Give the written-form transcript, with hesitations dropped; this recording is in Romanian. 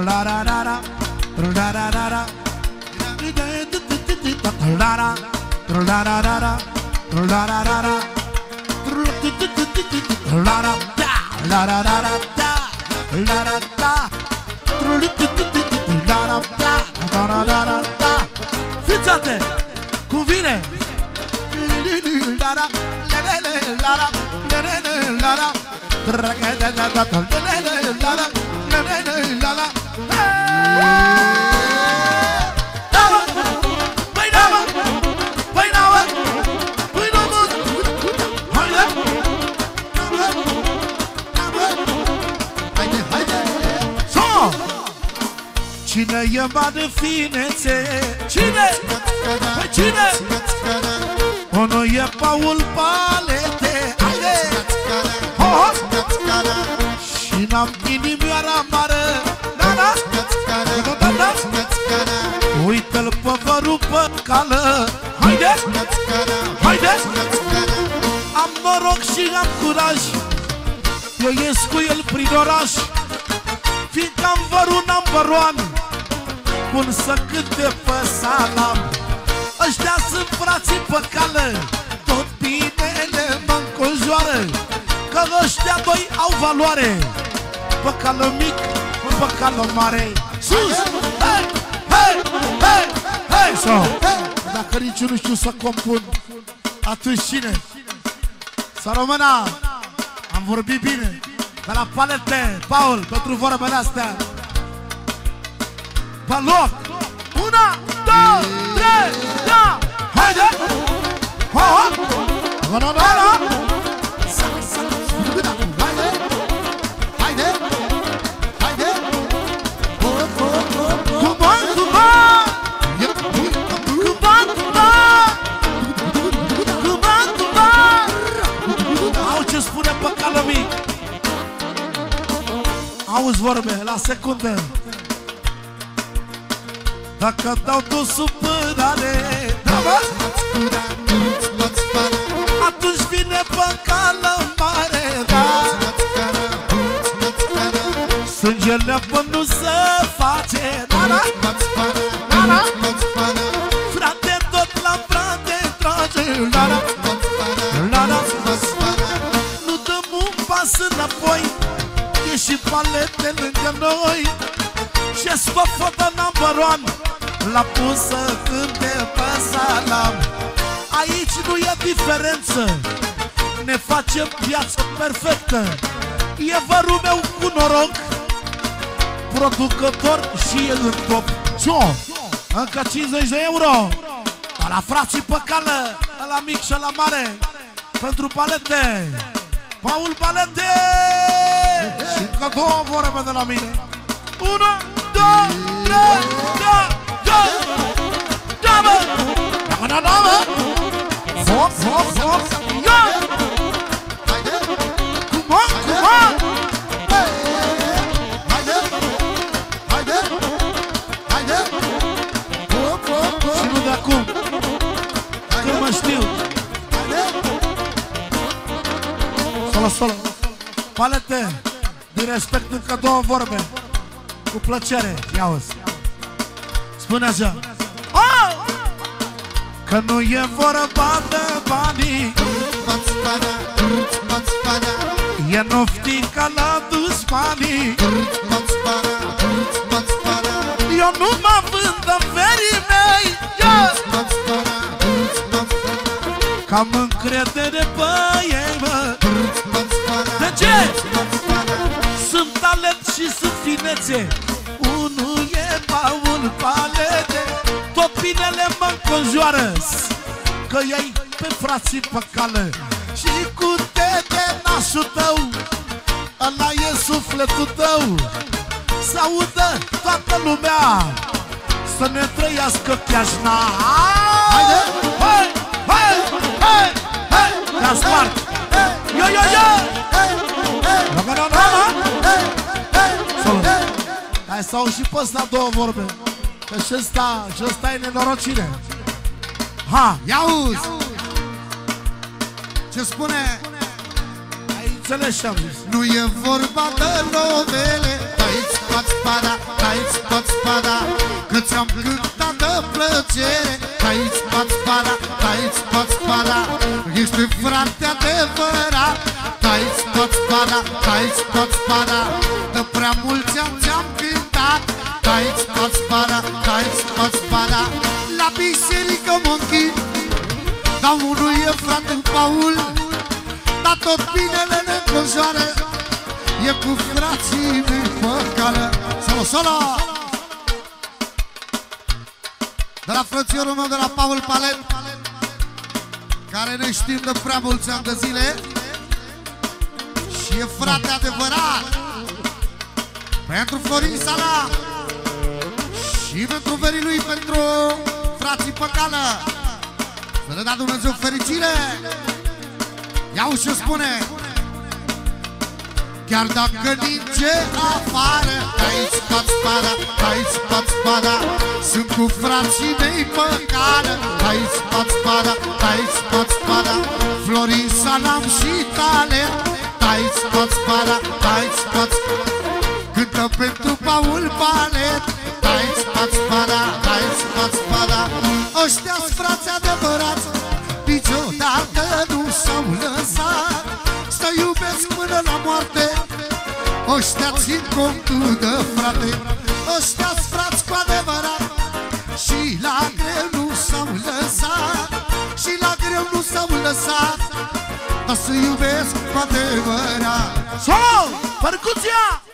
Fiți atent! Cum vine? Cine e bani finețe? Cine? Păi cine? Unul e Paul Palete. Haide! Ho! Și n-am inimioara mare. Da-da! Da-da! Uită-l pe vărul pe cală. Haide! Haide! Am noroc și am curaj. Eu ies cu el prin oraș, fiindcă-am vărul number one, pun să cânte pe salam. Ăștia sunt frații pe cală, tot binele mă înconjoară, că ăștia doi au valoare, pe cală mic, pe cală mare. Sus! Hei! Hei! Hei! Hei! So! Dacă nici eu nu știu să compun, atunci cine? Să rămână! Am vorbit bine de la Palete, Paul, pentru vorbele astea. Pe loc! 1, 2, 3, da! Haide! Ho, ho! No, no, no, no! Haide! Haide! Haide! Cuban, cuban! Cuban, cuban! Cuban, cuban! Au ce spune pe cală mic. Auzi vorbe, la secundă. Dacă dau tot supărare, atunci vine pe cală mare, da. Sângele până nu se face, da, da, da, da. Frate, tot la frate trage, da, da, da, da. Nu dăm un pas înapoi, e și Palete lângă noi. Și scofă de number one, l-a pus să cânte pe salam. Aici nu e diferență, ne facem viața perfectă. E vărul meu cu noroc, producător și e în top. Cio, încă 50 de euro la frații pe cală, la mic și la mare, pentru Palete, Paul Palete. Și încă două vorbe de la mine. 1, 2, 3, da, da, da, bă! Da, da, da, bă! Hop, hop, hop, ia! Haide! Cum-o, cum-o! Haide! Haide! Haide! Hop, hop, hop! Și nu de acum, când mă știu. Haide! Solo, solo! Palete, din respect încă două vorbe. Cu plăcere, ia-o-ți. Spune așa. Oh! Că nu e vorba de banii, e noftica la dușmanii. Eu nu mă vând în verii mei, că am încredere pe ei, mă. De ce? Sunt talent și sunt finețe. Unul e Paul Palete, tot binele mă înconjoară, că i-ai pe frații pe cală. Și cu tete nașul tău, ăla e sufletul tău. Să audă toată lumea, să ne trăiască chiașna. Haide! Hai! Hai! Hai! Hai! Te-a spart! Yo, yo, yo! Hai să au și pe ăsta două vorbe, că și ăsta e nenorocire. Ha, Ia-uzi! Ce spune? Aici înțeles ce-am zis. Nu e vorba de novele, dai-ți toți spada, dai-ți toți spada, că ți-am cântat de plăcere, dai-ți toți spada, dai-ți toți spada, ești frate adevărat, dai-ți toți spada, dai-ți toți spada, de prea mulți ani ți-am cântat, dai-ți toți spada, dai-ți toți spada, la biserică mă închid, dar unul e frate Paul, dar tot binele ne înconjoară, e cu frații mei pe cală. Solo, solo! De la frățiorul meu, de la Paul Palet, care ne știm de prea mulți ani de zile și e frate adevărat, pentru Florin Sala și pentru verii lui, pentru frații pe cală. Să ne dea Dumnezeu fericire. Iau și spune: chiar dacă ninge afară, dai-ți toți spada, dai-ți toți spada, sunt cu frații mei pe cală, dai-ți toți spada, dai-ți toți spada, Florin Salam și talent, dai-ți toți spada, dai-ți toți, cântă pentru Paul Palet, dai-ți toți spada, dai-ți toți spada. Ăștia-s frați adevărați, niciodată nu s-au lăsat, să iubesc până la moarte, ăștia țin contul de frate, ăștia-s frați cu adevărat, și la greu nu s-au lăsat, și la greu nu s-au lăsat, dar să iubesc cu adevărat. Sol, percuția!